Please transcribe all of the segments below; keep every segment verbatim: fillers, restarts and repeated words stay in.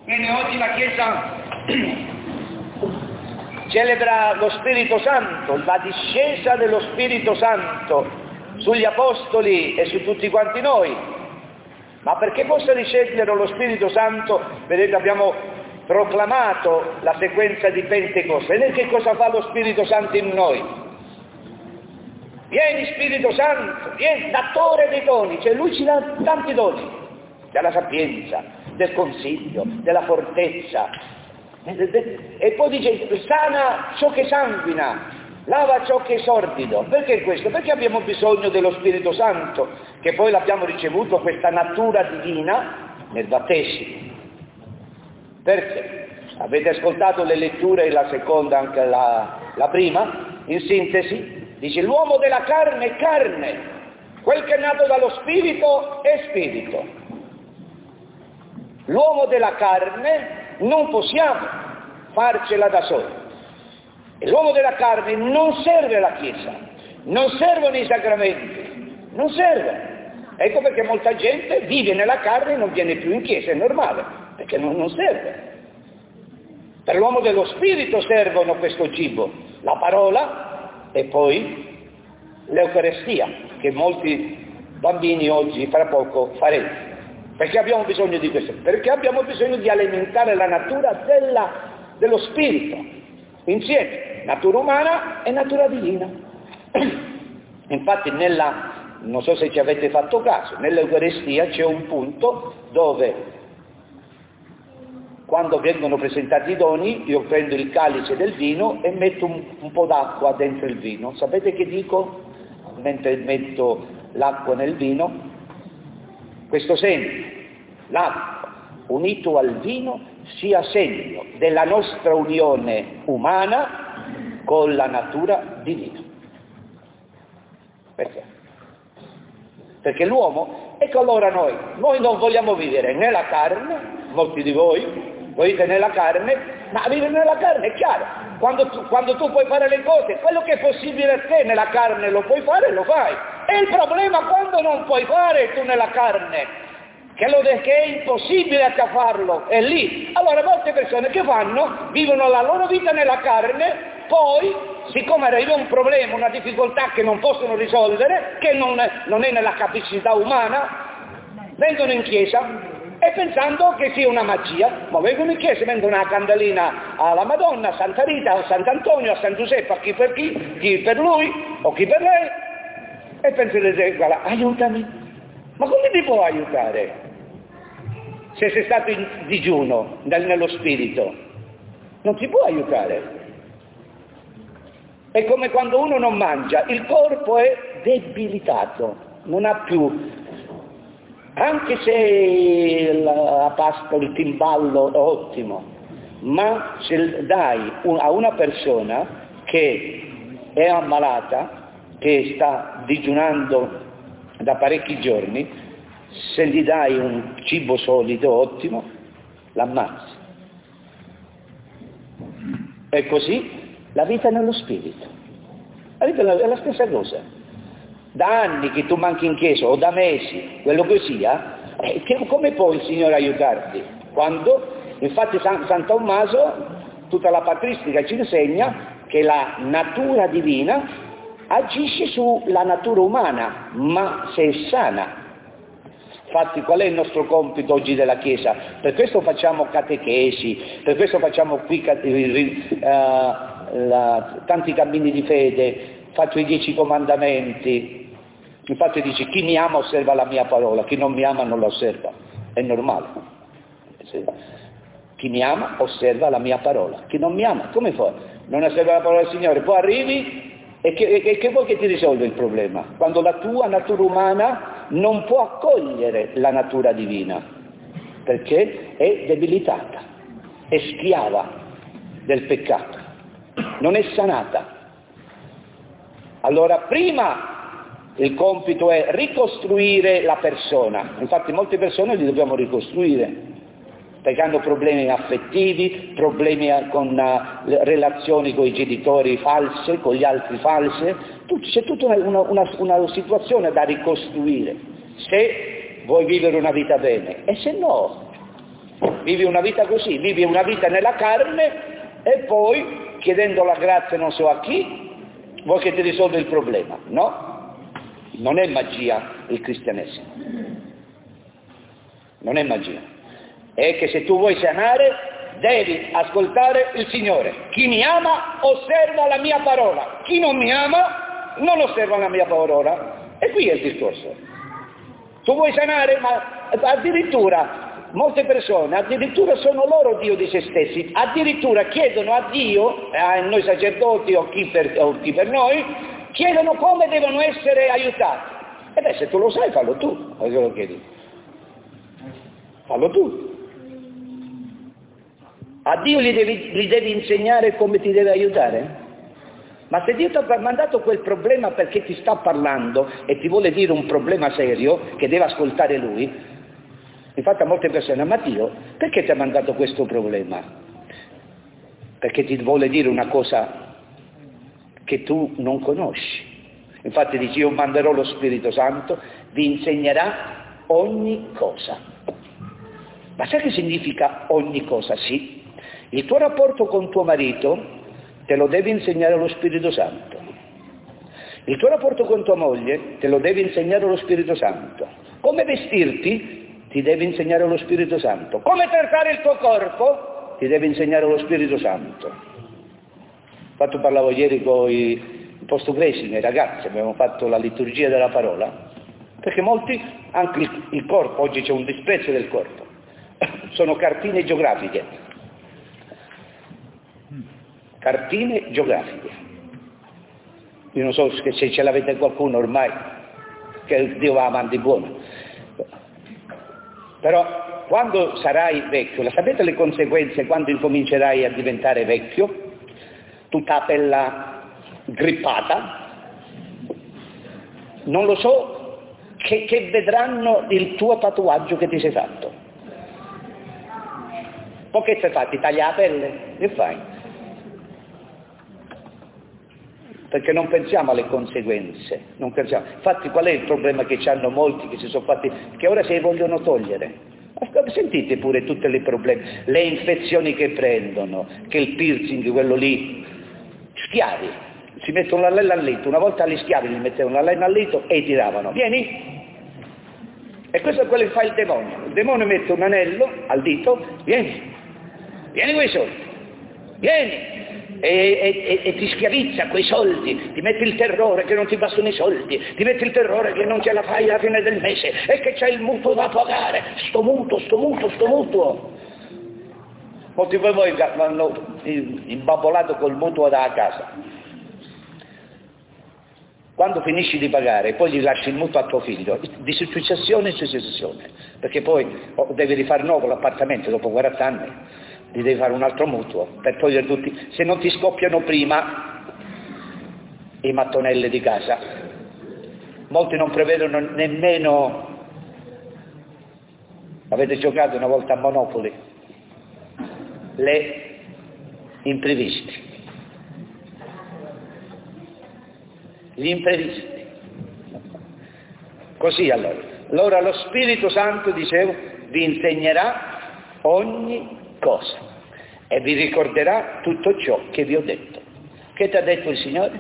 Bene, oggi la Chiesa celebra lo Spirito Santo, la discesa dello Spirito Santo sugli Apostoli e su tutti quanti noi. Ma perché possa discendere lo Spirito Santo, vedete, abbiamo proclamato la sequenza di Pentecoste. Vedete che cosa fa lo Spirito Santo in noi? Vieni Spirito Santo, vieni, datore dei doni, cioè lui ci dà tanti doni, della sapienza, del consiglio, della fortezza, e poi dice sana ciò che sanguina, lava ciò che è sordido. Perché questo? Perché abbiamo bisogno dello Spirito Santo, che poi l'abbiamo ricevuto questa natura divina nel battesimo. Perché? Avete ascoltato le letture, la seconda, anche la, la prima, in sintesi, dice l'uomo della carne è carne, quel che è nato dallo Spirito è Spirito. L'uomo della carne non possiamo farcela da soli. E l'uomo della carne non serve alla Chiesa, non servono i sacramenti, non serve. Ecco perché molta gente vive nella carne e non viene più in Chiesa, è normale, perché non, non serve. Per l'uomo dello Spirito servono questo cibo, la parola e poi l'Eucarestia, che molti bambini oggi fra poco faremo. Perché abbiamo bisogno di questo? Perché abbiamo bisogno di alimentare la natura della, dello Spirito, insieme, natura umana e natura divina. Infatti nella, non so se ci avete fatto caso, nell'Eucarestia c'è un punto dove, quando vengono presentati i doni, io prendo il calice del vino e metto un, un po' d'acqua dentro il vino. Sapete che dico? Mentre metto l'acqua nel vino, questo segno, l'acqua unito al vino, sia segno della nostra unione umana con la natura divina. Perché? Perché l'uomo, ecco allora noi, noi non vogliamo vivere nella carne, molti di voi, voi vivete nella carne, ma vivere nella carne è chiaro, quando tu, quando tu puoi fare le cose, quello che è possibile a te nella carne lo puoi fare, lo fai. E il problema quando non puoi fare tu nella carne, che, lo, che è impossibile a te farlo, è lì. Allora molte persone che fanno, vivono la loro vita nella carne, poi, siccome arriva un problema, una difficoltà che non possono risolvere, che non, non è nella capacità umana, vengono in chiesa e pensando che sia una magia, ma vengono in chiesa e vendono una candelina alla Madonna, a Santa Rita, a Sant'Antonio, a San Giuseppe, a chi per chi, chi per lui o chi per lei, e pensano, guarda, aiutami. Ma come ti può aiutare se sei stato in digiuno nello spirito? Non ti può aiutare. È come quando uno non mangia, il corpo è debilitato, non ha più, anche se la pasta, il timballo è ottimo, ma se dai a una persona che è ammalata, che sta digiunando da parecchi giorni, se gli dai un cibo solido ottimo, l'ammazzi. E così la vita nello spirito. La vita è la stessa cosa. Da anni che tu manchi in chiesa, o da mesi, quello che sia, eh, che, come può il Signore aiutarti? Quando, infatti San, San Tommaso, tutta la patristica ci insegna che la natura divina agisce sulla natura umana, ma se è sana. Infatti qual è il nostro compito oggi della Chiesa? Per questo facciamo catechesi, per questo facciamo qui uh, la, tanti cammini di fede, faccio i dieci comandamenti. Infatti dice chi mi ama osserva la mia parola, chi non mi ama non la osserva, è normale. Chi mi ama osserva la mia parola, chi non mi ama come fa? Non osserva la parola del Signore, poi arrivi e che, e che vuoi che ti risolve il problema? Quando la tua natura umana non può accogliere la natura divina, perché è debilitata, è schiava del peccato, non è sanata. Allora prima il compito è ricostruire la persona, infatti molte persone li dobbiamo ricostruire, perché hanno problemi affettivi, problemi con uh, relazioni con i genitori false, con gli altri false, Tut- c'è tutta una, una, una situazione da ricostruire, se vuoi vivere una vita bene, e se no, vivi una vita così, vivi una vita nella carne e poi, chiedendo la grazia non so a chi, vuoi che ti risolva il problema. No, non è magia il cristianesimo, non è magia. È che se tu vuoi sanare devi ascoltare il Signore. Chi mi ama osserva la mia parola, chi non mi ama non osserva la mia parola. E qui è il discorso. Tu vuoi sanare, ma addirittura molte persone, addirittura sono loro Dio di se stessi, addirittura chiedono a Dio, a noi sacerdoti o chi per, o chi per noi, chiedono come devono essere aiutati. E beh, se tu lo sai, fallo tu, perché lo chiedi? Fallo tu. A Dio gli devi, gli devi insegnare come ti deve aiutare? Ma se Dio ti ha mandato quel problema perché ti sta parlando e ti vuole dire un problema serio, che deve ascoltare Lui, infatti a molte persone, ma Dio, perché ti ha mandato questo problema? Perché ti vuole dire una cosa che tu non conosci. Infatti dice, io manderò lo Spirito Santo, vi insegnerà ogni cosa. Ma sai che significa ogni cosa? Sì. Il tuo rapporto con tuo marito te lo deve insegnare lo Spirito Santo. Il tuo rapporto con tua moglie te lo deve insegnare lo Spirito Santo. Come vestirti ti deve insegnare lo Spirito Santo. Come trattare il tuo corpo ti deve insegnare lo Spirito Santo. Infatti parlavo ieri con i post-ugresi, i ragazzi, abbiamo fatto la liturgia della parola, perché molti, anche il, il corpo, oggi c'è un disprezzo del corpo, sono cartine geografiche. Cartine geografiche. Io non so se ce l'avete qualcuno ormai, che Dio va avanti buono. Però quando sarai vecchio, la sapete le conseguenze quando incomincerai a diventare vecchio? Tutta la pelle grippata, non lo so che, che vedranno il tuo tatuaggio che ti sei fatto. Poi che sei fatto? Ti tagli la pelle? Che fai? Perché non pensiamo alle conseguenze, non pensiamo. Infatti qual è il problema che hanno molti che si sono fatti, che ora se li vogliono togliere? Sentite pure tutti i problemi, le infezioni che prendono, che il piercing, quello lì, schiavi, si mettono l'anello al dito, una volta agli schiavi gli mettevano l'anello al dito e tiravano, vieni? E questo è quello che fa il demonio, il demonio mette un anello al dito, vieni, vieni quei soldi, vieni! E, e, e ti schiavizza quei soldi, ti mette il terrore che non ti bastano i soldi, ti mette il terrore che non ce la fai alla fine del mese e che c'è il mutuo da pagare, sto mutuo, sto mutuo, sto mutuo. Molti di voi hanno imbabbolato col mutuo da casa. Quando finisci di pagare, poi gli lasci il mutuo a tuo figlio, di successione in successione, perché poi devi rifare nuovo l'appartamento dopo quaranta anni. Ti devi fare un altro mutuo per togliere tutti, se non ti scoppiano prima i mattonelli di casa. Molti non prevedono nemmeno, avete giocato una volta a Monopoli, le imprevisti, gli imprevisti. Così allora, allora lo Spirito Santo, dicevo, vi insegnerà ogni cosa e vi ricorderà tutto ciò che vi ho detto. Che ti ha detto il Signore?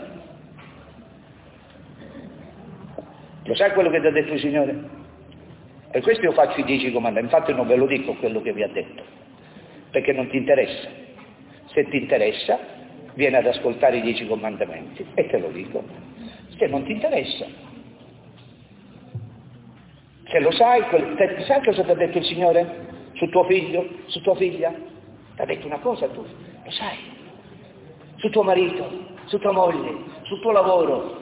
Lo sai quello che ti ha detto il Signore? E questo io faccio i dieci comandamenti, infatti non ve lo dico quello che vi ha detto, perché non ti interessa. Se ti interessa, vieni ad ascoltare i dieci comandamenti e te lo dico. Se non ti interessa, se lo sai, te, sai cosa ti ha detto il Signore? Su tuo figlio, su tua figlia, ti ha detto una cosa tu, lo sai, su tuo marito, su tua moglie, sul tuo lavoro,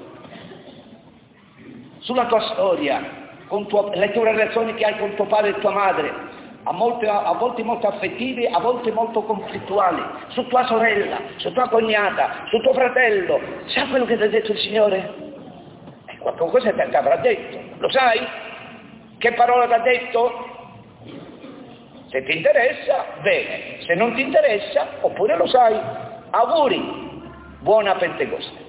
sulla tua storia, con tuo, le tue relazioni che hai con tuo padre e tua madre, a, molte, a volte molto affettive, a volte molto conflittuali, su tua sorella, su tua cognata, su tuo fratello, sai quello che ti ha detto il Signore? E qualcosa ti avrà detto, lo sai? Che parola ti ha detto? Se ti interessa, bene, se non ti interessa, oppure lo sai, auguri, buona Pentecoste.